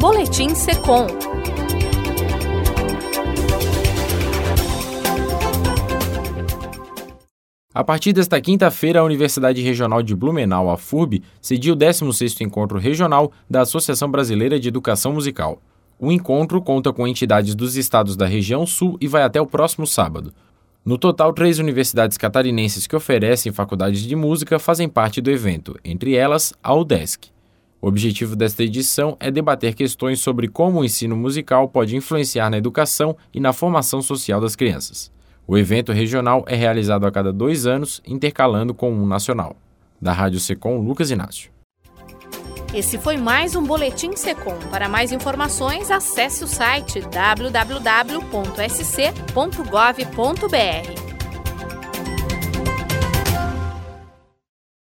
Boletim Secom. A partir desta quinta-feira, a Universidade Regional de Blumenau, a FURB, cedia o 16º Encontro Regional da Associação Brasileira de Educação Musical. O encontro conta com entidades dos estados da região sul e vai até o próximo sábado. No total, 3 universidades catarinenses que oferecem faculdades de música fazem parte do evento, entre elas a UDESC. O objetivo desta edição é debater questões sobre como o ensino musical pode influenciar na educação e na formação social das crianças. O evento regional é realizado a cada 2 anos, intercalando com um nacional. Da Rádio Secom, Lucas Inácio. Esse foi mais um Boletim Secom. Para mais informações, acesse o site www.sc.gov.br.